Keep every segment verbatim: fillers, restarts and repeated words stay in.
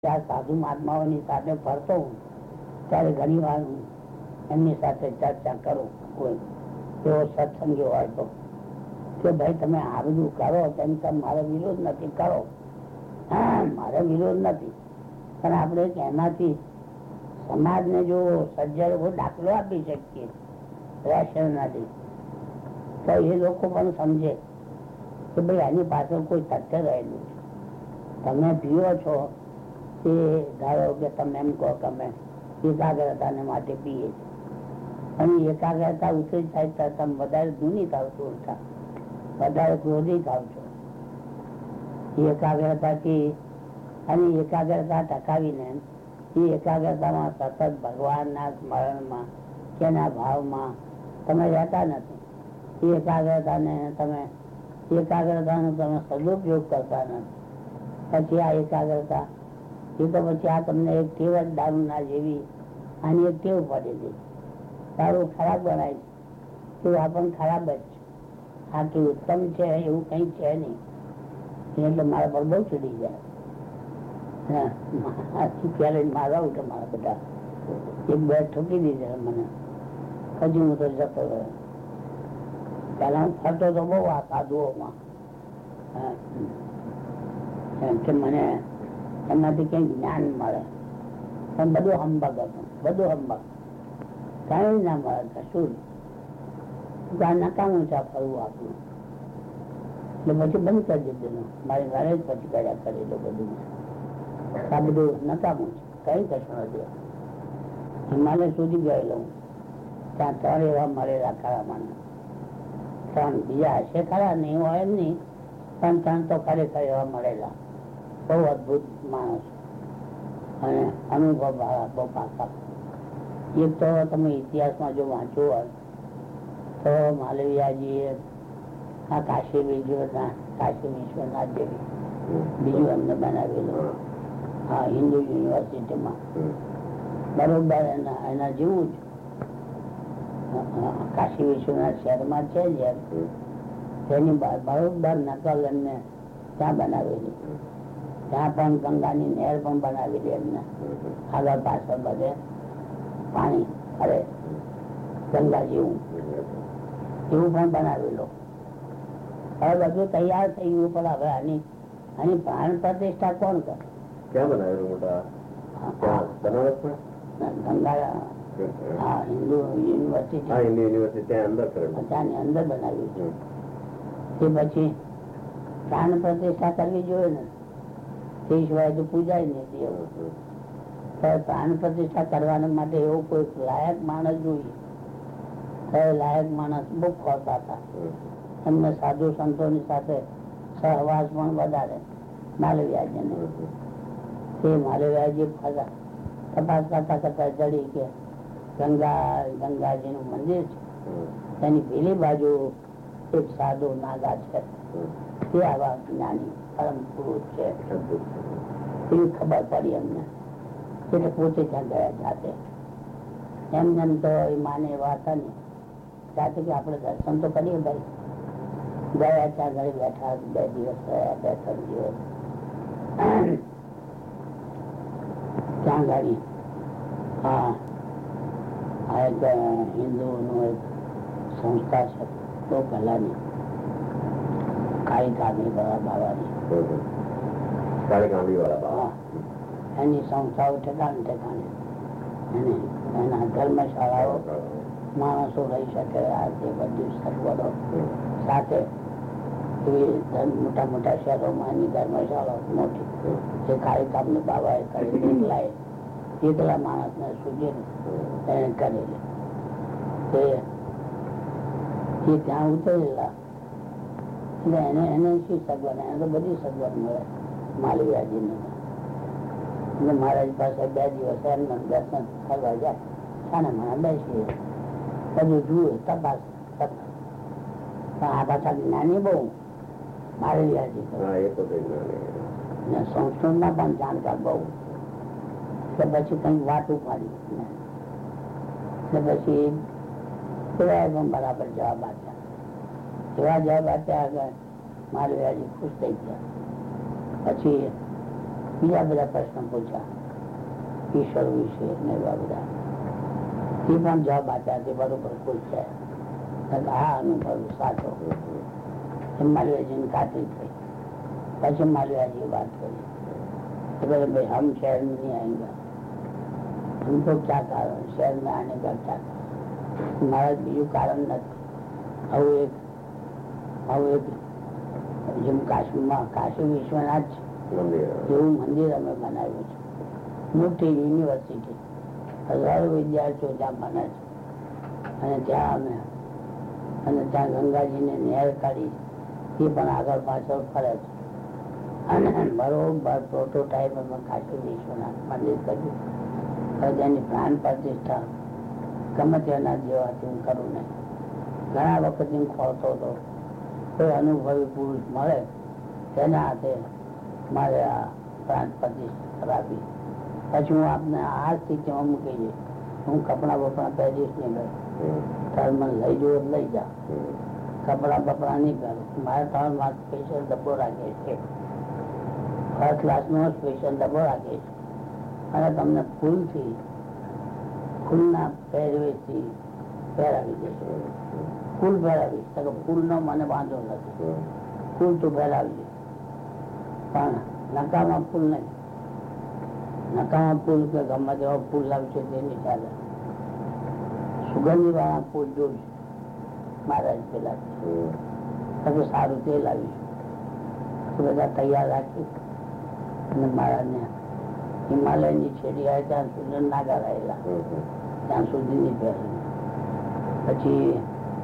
સાધુ મહાત્માઓની સાથે ફરતો હું ત્યારે ઘણી વાર હું એમની સાથે ચર્ચા કરું, કોઈ એવો સત્સંગી હોય તો કે ભાઈ તમે આ બધું કરો તેમ તેમ મારો વિરોધ નથી, કરો, મારો વિરોધ નથી, પણ આપણે એમાંથી સમાજને જો સજ્જડ દાખલો આપી શકીએ રેશનલી તો એ લોકો પણ સમજે કે ભાઈ આની પાછળ કોઈ તથ્ય રહેલું છે. તમે પીઓ છો એ ધારો કે તમે એમ કહો કે અમે એકાગ્રતાને માટે પીએ છીએ અને એકાગ્રતા ઉતરી થાય તો તમે વધારે ધૂની થાવ છો, વધારે ક્રોધી થાવ છો. એકાગ્રતાથી અને એકાગ્રતા ટકાવીને એ એકાગ્રતામાં સતત ભગવાનના સ્મરણમાં કે એના ભાવમાં તમે રહેતા નથી. એ એકાગ્રતાને તમે એકાગ્રતાનો તમે સદુપયોગ કરતા નથી. પછી આ એકાગ્રતા એ તો પછી આ તમને એક ટેવ જ દારૂ ના જેવી આની એક ટેવ પડેલી. દારૂ ખરાબ બનાય છે તો આ પણ ખરાબ જ છે, આટલું ઉત્તમ છે એવું કઈ છે નહીં. એટલે મારા પર બહુ ચડી જાય, મારા ઉઠે મારા બધા એક બે ઠોકી દીધે મને. હજુ હું તો જતો રહ્યો. પેલા હું ફરતો તો બહુ આ સાધુઓમાં કે મને એમાંથી કઈ જ્ઞાન મળે, પણ બધું હંબગ હતું, બધું હંબગ, કઈ ના મળે કશું. નકામું છે ફરવું આપણું. એટલે પછી બંધ કરી દીધેલું, મારી ઘરે જ પછી કર્યા કરેલું બધું. આ બધું નકામું છે, કઈ કશું નથી. હિમાલય સુધી ગયેલો ત્યાં ત્રણ એવા મળેલા ખરા મને. ત્રણ બીજા હશે ખરા, નહીં હોય એમ નહીં, પણ ત્રણ તો ખરેખર એવા મળેલા. બહુ અદભુત માણસ અને અનુભવ વાળા બહુ પાકા. એક તો તમે ઇતિહાસમાં જો વાંચ્યું હોય તો માલવીયાજીએ આ કાશી વિશ્વનાથ કાશી વિશ્વનાથ જેવી બીજું એમને બનાવેલું હા હિન્દુ યુનિવર્સિટીમાં, બરોબર એના એના જેવું જ કાશી વિશ્વનાથ શહેરમાં છે જ તેની બરોબર નકલ એમને ત્યાં બનાવેલી. ત્યાં પણ ગંગાની નહેર પણ બનાવેલી એમને, આગળ પાછળ બધે પાણી અરે ગંગા જેવું એવું પણ બનાવેલું. હવે બધું તૈયાર થઈ ગયું, પણ હવે આની આની પ્રાણ પ્રતિષ્ઠા કોણ કરે? ક્યાં બનાવેલું? મોટા ગંગા હા હિન્દુ યુનિવર્સિટી હિન્દુ યુનિવર્સિટી ત્યાં અંદર ત્યાંની અંદર બનાવ્યું છે. તે પછી પ્રાણ પ્રતિષ્ઠા કરવી જોઈએ ને, તે સિવાય તો પૂજાય નથી. એવું પ્રાણ પ્રતિષ્ઠા કરવાના માટે એવો કોઈ લાયક માણસ જોઈએ. લાયક માણસ બહુ ખોરતા હતા. એમને સાધુ સંતોની સાથે સહવાસ પણ વધારે. માલવીયાજીને તે માલવીયાજી તપાસ કરતા કરતા જડી કે ગંગા ગંગાજી નું મંદિર છે, તેની પેલી બાજુ એક સાધુ નાગા છે, તે આવા જ્ઞાની પરમ પુરુષ છે એવી ખબર પડી એમને. એટલે પોતે ત્યાં ગયા જાતે. એમને એમ તો એ માને એવા હતા ને જાતે કે આપણે દર્શન તો કરીએ ભાઈ. ગયા ત્યાં ઘરે બેઠા, બે દિવસ રહ્યા, બે ત્રણ દિવસ ત્યાં ગાડી હા એક હિન્દુ નું એક સંસ્થા છે તો પહેલાની કાળી કાગડી વાળા બાવાની એની સંસ્થાઓ ઠેકાણે ઠેકાણે એને એના ધર્મશાળાઓ માણસો રહી શકે આ તે બધી સગવડો સાથે મોટા મોટા શહેરોમાં એની ધર્મશાળાઓ મોટી જે કાળી કામની બાબાએ કરી લાય એકલા માણસ ને સુધી કરેલી તે ત્યાં ઉતરેલા. એટલે એને એને શું સગવડ? એને તો બધી સગવડ મળે માલવીયાજીને. એટલે મહારાજ પાસે બે દિવસ એમને દર્શન કરવા જાય, છાના માના બેસીએ, બધું જુએ, તપાસ પણ આ પાછા જ્ઞાની બહુ માલવીયાજી સંસ્કૃતમાં પણ જાણકાર બહુ. પછી કઈ વાત ઉપાડી પછી પણ બરાબર જવાબ આપ્યા. એવા જવાબ આપ્યા આગળ માલવીયાજી ખુશ થઈ ગયા. પછી બીજા બધા પ્રશ્ન પૂછ્યા ઈશ્વર વિશે ને એવા બધા, એ પણ જવાબ આપ્યા તે બરોબર પૂછ્યા. આ અનુભવ સાચો. માલવીયાજી ખાતરી થઈ. પછી માલવીયાજી વાત કરી भाई हम शहर में नहीं आएंगे, हमको क्या कारण शहर में आने का क्या कारण? महाराज बीजू कारण નથી. આવું એક આવું એક જેમ કાશીમાં કાશી વિશ્વનાથ એવું મંદિર અમે બનાવ્યું છે, મોટી યુનિવર્સિટી, હજારો વિદ્યાર્થીઓ ત્યાં ભણે છે. અને ત્યાં અમે અને ત્યાં ગંગાજીને નહેર કાઢી એ પણ આગળ પાછળ ફરે છે. અને બરોબર પ્રોટોટાઈપ અમે કાશી વિશ્વનાથ મંદિર કર્યું. તેની પ્રાણ પ્રતિષ્ઠા ગમે તેના જેવાથી હું કરું નહીં. ઘણા વખત હું ખોલતો હતો, કોઈ અનુભવી પુરુષ મળે તેના હાથે મારે આ પ્રાણ પ્રતિષ્ઠા કરાવી. પછી હું આપને આ સ્થિતિમાં મૂકી જઈશ. હું કપડા બપડા પહેરીશ નહીં કરું, તાર મને લઈ જવું લઈ જા. કપડા બપડા નહીં પહેરું. મારે તમારે મારે સ્પેશિયલ ડબ્બો રાખે છે, ફર્સ્ટ ક્લાસ નો સ્પેશિયલ ડબ્બો રાખે છે. અને તમને ફૂલથી ફૂલના પહેરવેશથી પહેરાવી દેશે. ફૂલ પહેરાવીશ તો ફૂલ નો મને વાંધો નથી, ફૂલ તો પહેરાવી પણ નકામાં ફૂલ નહીં. નકામાં ફૂલ કે ગમે તેવા ફૂલ લાવશે તેની ચાલે. સુગંધી વાળા ફૂલ જોઈશે મહારાજ પેલા તો સારું તે લાવીશું. બધા તૈયાર રાખી અને મહારાજને હિમાલયની છેડી આવે ત્યાં સુધી નાગા રહેલા, ત્યાં સુધી નહીં પહેરેલું. પછી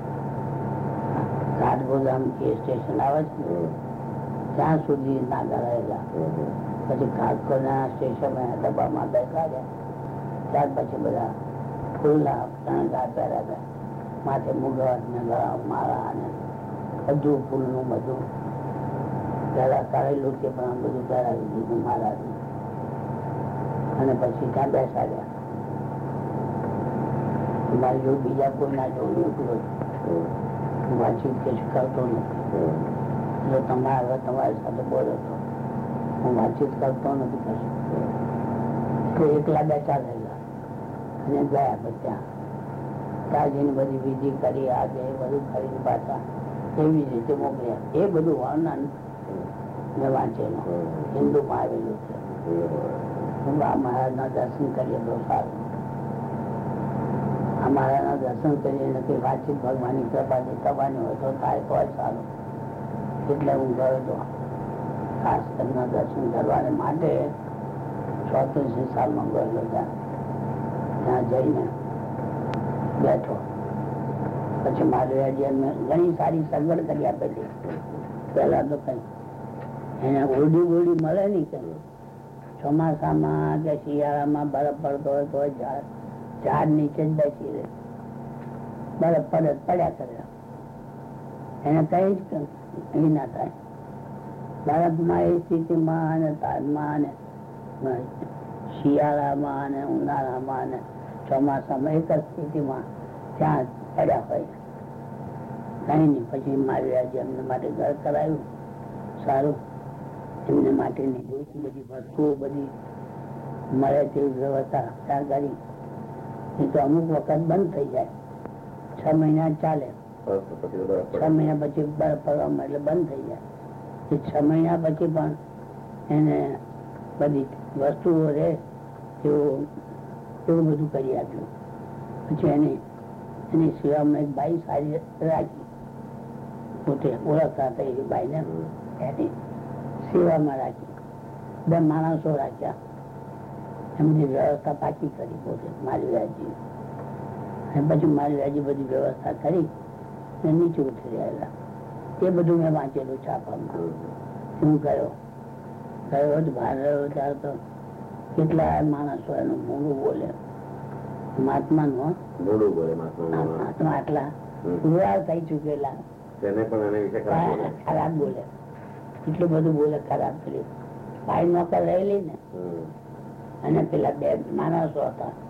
કાઠગોદામ કે સ્ટેશન આવે છે ત્યાં સુધી નાગા રહેલા. પછી કાઠગોદામ સ્ટેશન ડબ્બામાં બેસાડ્યા. ત્યાર પછી બધા ફૂલના શણગાર પહેર્યા, માથે મુગટ ને ગળા માળા અને બધું ફૂલનું બધું પહેલા કરેલું છે પણ બધું પહેરાવી દીધું મહારાજ. અને પછી ત્યાં બેસાડ્યા. મારી જોડે બીજા કોઈ ના જોડું મોકલું વાંચી કે કરતો નથી. જો તમારે હવે તમારી સાથે બોલો તો હું વાતચીત કરતો નથી કશું. એટલે એકલા બેઠા રહેલા અને ગયા બધા ત્યાં જઈને બધી વિધિ કરી આ જે બધું કરી પાછા એવી રીતે મોકલ્યા. એ બધું વર્ણન મેં વાંચેલું, હિન્દુમાં આવેલું છે. મહારાજના દર્શન કરીએ તો સારું. આ મહારાજના દર્શન કરીએ નથી વાતચીત ભગવાનની કૃપાથી થવાની હોય તો થાય તો સારું. એટલે હું ગયો હતો ખાસ તેમના દર્શન કરવાને માટે. ચોત્રીસી સાલમાં ગયેલો ત્યાં ત્યાં જઈને બેઠો. પછી માલવીયાજી એમને ઘણી સારી સગવડ કરી આપેલી. પેલા તો કઈ એને ઓરડી ઓરડી મળે નઈ કે ચોમાસામાં કે શિયાળામાં બરફ પડતો હોય તો ઝાડ નીચે જ બેસી રહે. બરફ પડે પડ્યા કરે, એને કઈ જ અહીં ના થાય. બરફમાં એ સ્થિતિમાં અને તાજમાં અને શિયાળામાં અને ઉનાળામાં અને ચોમાસામાં એક જ સ્થિતિમાં ત્યાં પડ્યા હોય કઈ નઈ. પછી માલવીયાજી એમને માટે ઘર કરાયું સારું. એમને માટેની જોઈતી બધી વસ્તુઓ બધી મળે તેવી વ્યવસ્થા ત્યાં કરી. એ તો અમુક વખત બંધ થઈ જાય, છ મહિના ચાલે. છ મહિના પછી બરફ પડવામાં એટલે બંધ થઈ જાય. એ છ મહિના પછી પણ એને બધી વસ્તુઓ રહે એવું એવું બધું કરી આપ્યું. પછી એની એની સેવામાં એક બાઈ સારી રાખી, પોતે ઓળખતા હતા એ બાઈ ને એની સેવામાં રાખી. બે માણસો રાખ્યા, એમની વ્યવસ્થા પાકી કરી પોતે માલવીયાજી. પછી માલવીયાજી બધી વ્યવસ્થા કરી નીચે ઉતરી આવેલા. એ બધું મેં વાંચેલું છાપામાં. હું ગયો ગયો બહાર રહ્યો ત્યારે તો કેટલા માણસો એનું મોડું બોલે. મહાત્મા નું મહાત્મા આટલા પુરાવ થઈ ચુકેલા ખરાબ બોલે, એટલું બધું બોલે ખરાબ કર્યું. ભાઈ નોકર રહેલી ને અને પેલા બે માણસો હતા